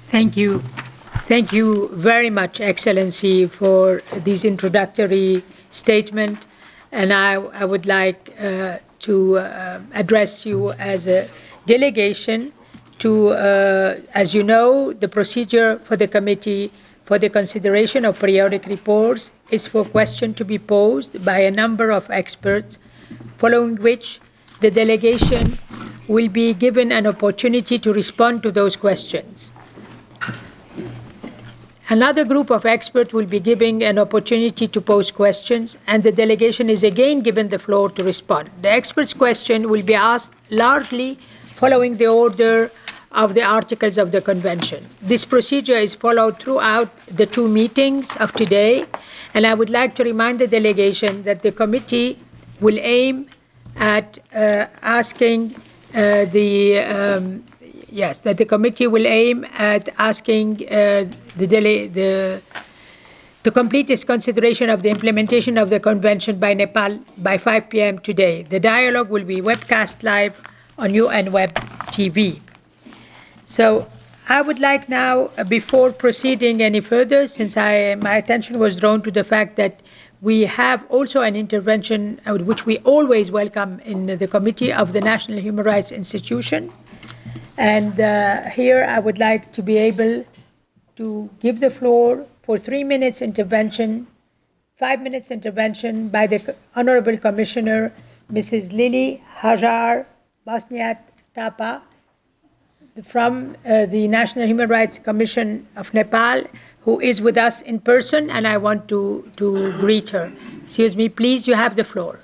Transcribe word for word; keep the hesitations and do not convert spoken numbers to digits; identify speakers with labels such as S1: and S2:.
S1: Thank you. Thank you very much, Excellency, for this introductory statement. And I, I would like uh, to uh, address you as a delegation to, uh, as you know, the procedure for the committee for the consideration of periodic reports is for question to be posed by a number of experts, following which the delegation will be given an opportunity to respond to those questions. Another group of experts will be given an opportunity to pose questions, and the delegation is again given the floor to respond. The experts' question will be asked largely following the order of the articles of the convention. This procedure is followed throughout the two meetings of today, and I would like to remind the delegation that the committee will aim at uh, asking uh, the um, yes, that the committee will aim at asking uh, the, dele- the to complete its consideration of the implementation of the convention by Nepal by five p m today. The dialogue will be webcast live on U N Web T V. So I would like now, uh, before proceeding any further, since I, my attention was drawn to the fact that we have also an intervention, uh, which we always welcome in the Committee of the National Human Rights Institution. And uh, here I would like to be able to give the floor for three minutes intervention, five minutes intervention by the Honorable Commissioner, Missus Lily Hajar Bosniat Tapa, from uh, the National Human Rights Commission of Nepal, who is with us in person, and I want to, to greet her. Excuse me, please, you have the floor.